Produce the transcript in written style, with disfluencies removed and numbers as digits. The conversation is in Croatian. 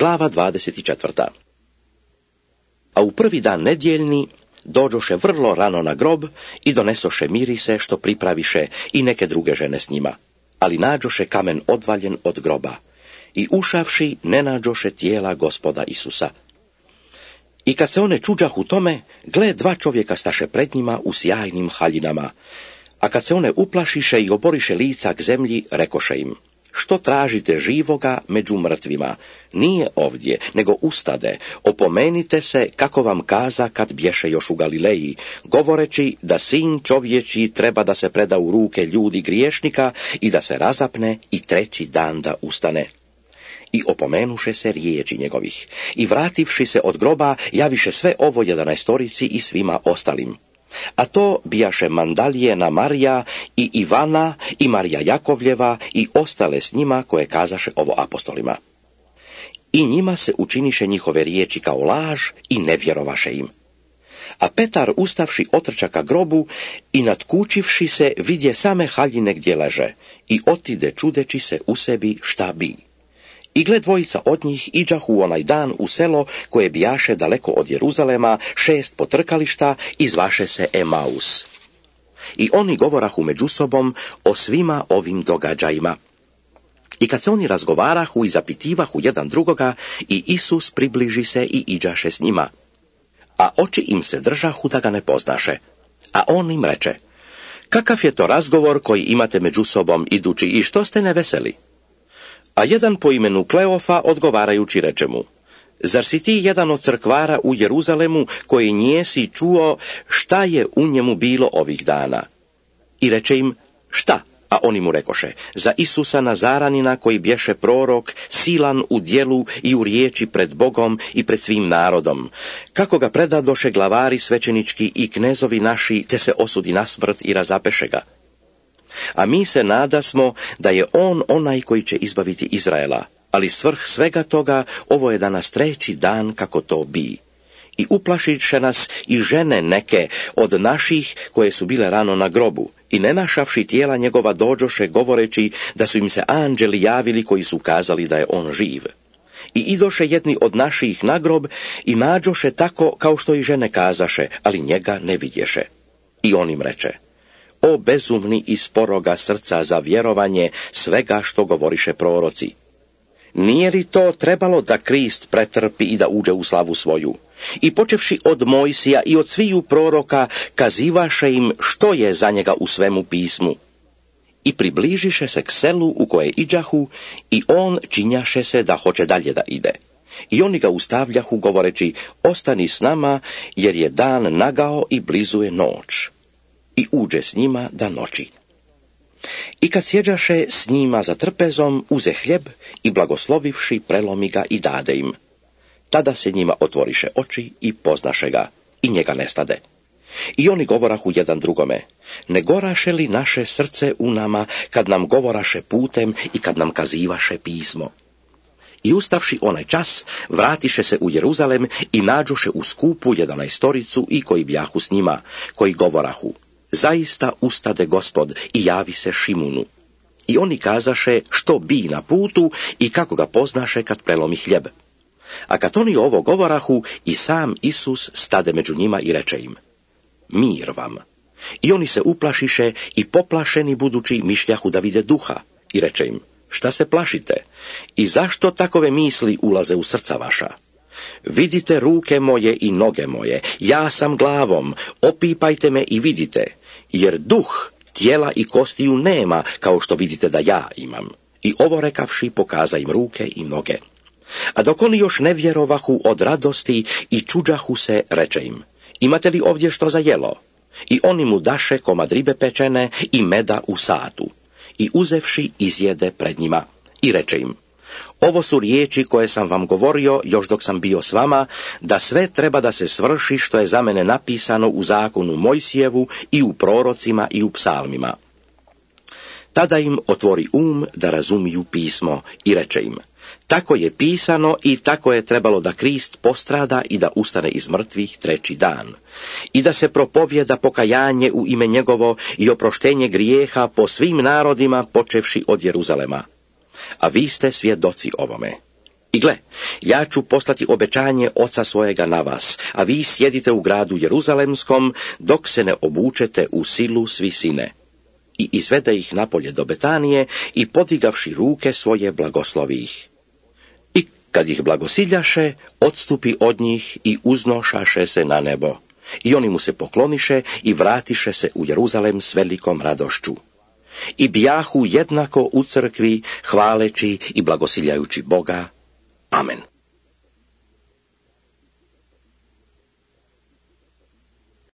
glava 24. A u prvi dan nedjeljni dođoše vrlo rano na grob i donesoše mirise što pripraviše i neke druge žene s njima, ali nađoše kamen odvaljen od groba i ušavši ne nađoše tijela Gospoda Isusa. I kad se one čuđahu tome, gle, dva čovjeka staše pred njima u sjajnim haljinama, a kad se one uplašiše i oboriše lica k zemlji, rekoše im: što tražite živoga među mrtvima? Nije ovdje, nego ustade. Opomenite se kako vam kaza kad bješe još u Galileji, govoreći da sin čovječji treba da se preda u ruke ljudi griješnika i da se razapne i treći dan da ustane. I opomenuše se riječi njegovih. I vrativši se od groba, javiše sve ovo 11 i svima ostalim. A to bijaše Mandalijena Marija i Ivana i Marija Jakovljeva i ostale s njima koje kazaše ovo apostolima. I njima se učiniše njihove riječi kao laž i ne vjerovaše im. A Petar ustavši otrča ka grobu i natkučivši se vidje same haljine gdje leže i otide čudeći se u sebi šta bi. I gle, dvojica od njih iđahu onaj dan u selo koje bijaše daleko od Jeruzalema 6 potrkališta i zvaše se Emaus. I oni govorahu među sobom o svima ovim događajima. I kad se oni razgovarahu i zapitivahu jedan drugoga, i Isus približi se i iđaše s njima. A oči im se držahu da ga ne poznaše. A on im reče: kakav je to razgovor koji imate među sobom idući i što ste neveseli? A jedan po imenu Kleofa odgovarajući reče mu: zar si ti jedan od crkvara u Jeruzalemu koji njesi čuo šta je u njemu bilo ovih dana? I reče im: šta? A oni mu rekoše: za Isusa Nazaranina koji bješe prorok, silan u djelu i u riječi pred Bogom i pred svim narodom, kako ga predadoše glavari svećenički i knezovi naši, te se osudi na smrt i razapeše ga. A mi se nadasmo da je on onaj koji će izbaviti Izraela, ali svrh svega toga ovo je danas 3. dan kako to bi. I uplašiše nas i žene neke od naših koje su bile rano na grobu, i ne našavši tijela njegova dođoše govoreći da su im se anđeli javili koji su kazali da je on živ. I idoše jedni od naših na grob i nađoše tako kao što i žene kazaše, ali njega ne vidješe. I on im reče: o bezumni i sporoga srca za vjerovanje svega što govoriše proroci. Nije li to trebalo da Krist pretrpi i da uđe u slavu svoju? I počevši od Mojsija i od sviju proroka, kazivaše im što je za njega u svemu pismu. I približiše se k selu u koje iđahu, i on činjaše se da hoće dalje da ide. I oni ga ustavljahu govoreći: ostani s nama, jer je dan nagao i blizu je noć. I uđe s njima da noći. I kad sjeđaše s njima za trpezom, uze hljeb i blagoslovivši prelomi ga i dade im. Tada se njima otvoriše oči i poznaše ga, i njega nestade. I oni govorahu jedan drugome: ne goraše li naše srce u nama kad nam govoraše putem i kad nam kazivaše pismo? I ustavši onaj čas, vratiše se u Jeruzalem i nađoše u skupu 11 i koji bjahu s njima, koji govorahu: zaista ustade Gospod i javi se Šimunu. I oni kazaše što bi na putu i kako ga poznaše kad prelomi hljeb. A kad oni ovo govorahu, i sam Isus stade među njima i reče im: mir vam. I oni se uplašiše i poplašeni budući mišljahu da vide duha, i reče im: šta se plašite? I zašto takove misli ulaze u srca vaša? Vidite ruke moje i noge moje, ja sam glavom, opipajte me i vidite, jer duh tijela i kostiju nema, kao što vidite da ja imam. I ovo rekavši, pokaza im ruke i noge. A dok oni još ne vjerovahu od radosti i čuđahu se, reče im: imate li ovdje što za jelo? I oni mu daše komad ribe pečene i meda u satu. I uzevši, izjede pred njima. I reče im: ovo su riječi koje sam vam govorio još dok sam bio s vama, da sve treba da se svrši što je za mene napisano u zakonu Mojsijevu i u prorocima i u psalmima. Tada im otvori da razumiju pismo i reče im: tako je pisano i tako je trebalo da Krist postrada i da ustane iz mrtvih 3. dan. I da se propovjeda pokajanje u ime njegovo i oproštenje grijeha po svim narodima počevši od Jeruzalema. A vi ste svjedoci ovome. I gle, ja ću poslati obećanje oca svojega na vas, a vi sjedite u gradu Jeruzalemskom, dok se ne obučete u silu s visine. I izvede ih napolje do Betanije i podigavši ruke svoje blagoslovi ih. I kad ih blagosiljaše, odstupi od njih i uznošaše se na nebo. I oni mu se pokloniše i vratiše se u Jeruzalem s velikom radošću. I bijahu jednako u crkvi, hvaleći i blagosiljajući Boga. Amen.